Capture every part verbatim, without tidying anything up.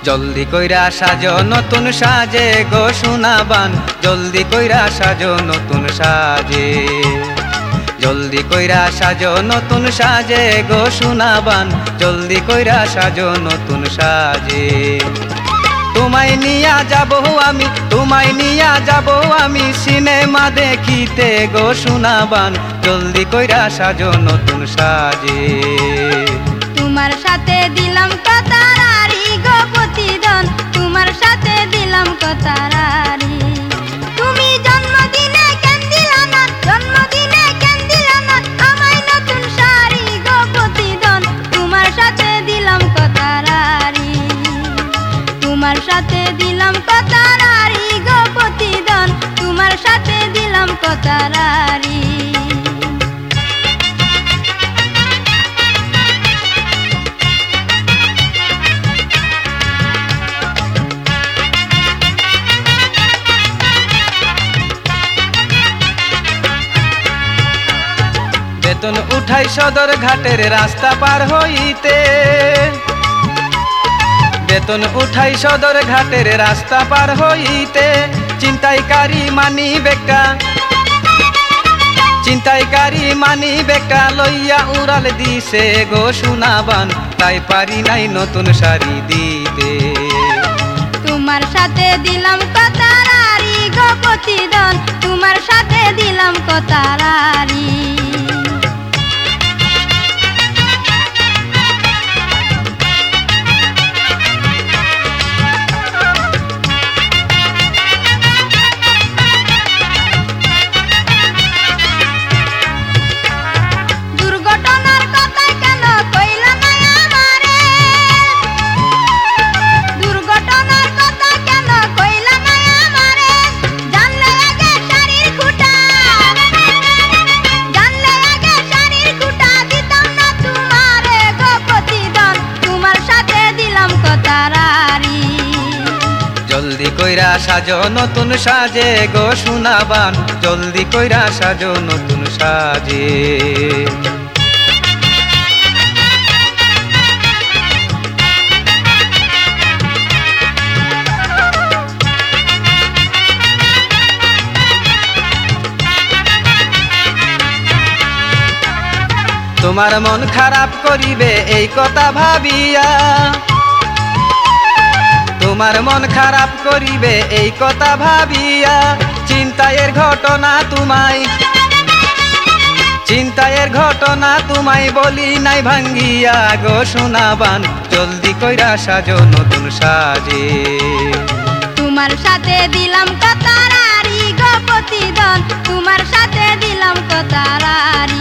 জলদি কইরা সাজো নতুন সাজে গো সোনাবান, জলদি কইরা সাজো নতুন সাজে। জলদি কইরা সাজো নতুন সাজে গো সোনাবান, জলদি কইরা সাজো নতুন সাজে। তোমায় নিয়া যাবো আমি, তোমায় নিয়া যাবো আমি সিনেমা দেখিতে গো সোনাবান, জলদি কইরা সাজো নতুন সাজে। তোমার সাথে দিলাম কথারারি গো প্রতিদান, তোমার সাথে দিলাম কথারারি। তুমি জন্মদিনে কেন দিলা না, জন্মদিনে কেন দিলা না আমায় নতুন শাড়ি গো প্রতিদান, তোমার সাথে দিলাম কথারারি। তোমার সাথে দিলাম কথারারি গো প্রতিদান, তোমার সাথে দিলাম কথারারি। বেতন উঠাই সদর ঘাটের রাস্তা পার হইতে, বেতন উঠাই সদর ঘাটের রাস্তা পার হইতে, চিন্তাইকারী মানি বেকা, চিন্তাইকারী মানি বেকা লইয়া উড়াল দিছে গো সোনাবান, তাই পারি নাই নতুন শাড়ি দিতে। তোমার সাথে দিলাম কথারারি গো প্রতিদান, তোমার সাথে দিলাম কথারারি। দুর্ঘটনার কথা কেন কইলা না আমারে, দুর্ঘটনার কথা কেন কইলা না আমারে, জানলে আগে শাড়ির খুঁটা, জানলে আগে শাড়ির খুঁটা দিতাম না তোমারে গো প্রতিদান, তোমার সাথে দিলাম কথারারি। জলদি কইরা সাজো নতুন সাজে গো সোনাবান, জলদি কইরা সাজো নতুন সাজে। তোমার মন খারাপ করিবে এই কথা ভাবিয়া, তোমার মন খারাপ করিবে এই কথা ভাবিয়া, চিন্তায়ের ঘটনা তোমায়, চিন্তায়ের ঘটনা তোমায় বলি নাই ভাঙ্গিয়া গো সোনাবান, জলদি কইরা সাজো নতুন সাজে। তোমার সাথে দিলাম কথারারি গো প্রতিদান, তোমার সাথে দিলাম কথারারি।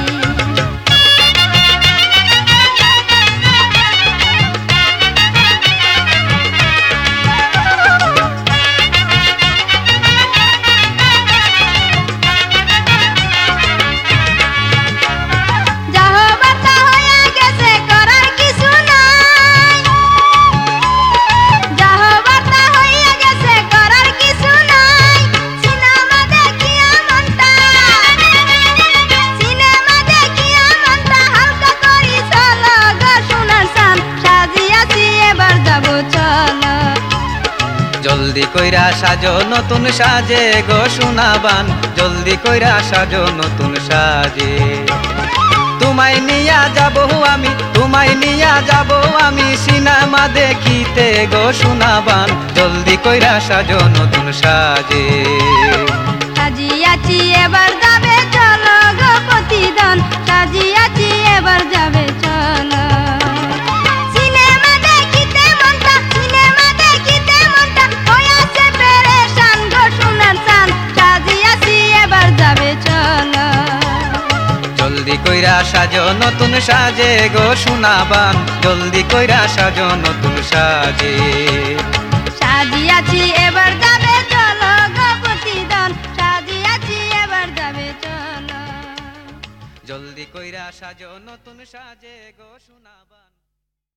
জলদি কইরা সাজো নতুন সাজে গো সোনাবান, জলদি কইরা সাজো নতুন সাজে। তোমায় নিয়া যাবো আমি, তোমায় নিয়া যাবো আমি সিনেমা দেখিতে গো সোনাবান, জলদি কইরা সাজো নতুন সাজে। সাজিয়াছি এবার যাবে চলো গো প্রতিদান, সাজিয়াছি এবার যাবে চলো। সিনেমা দেখিতে মনটা, সিনেমা দেখিতে মনটা হইয়াছে পেরেশান গো সোনার চান, সাজিয়াছি এবার যাবে চলো। জলদি কইরা সাজো নতুন সাজে গো সোনাবান, জলদি কইরা সাজো নতুন সাজে। সাজিয়াছি এবার যাবে চলো গো প্রতিদান, সাজিয়াছি এবার যাবে চলো। জলদি কইরা সাজো নতুন সাজে গো সোনাবান।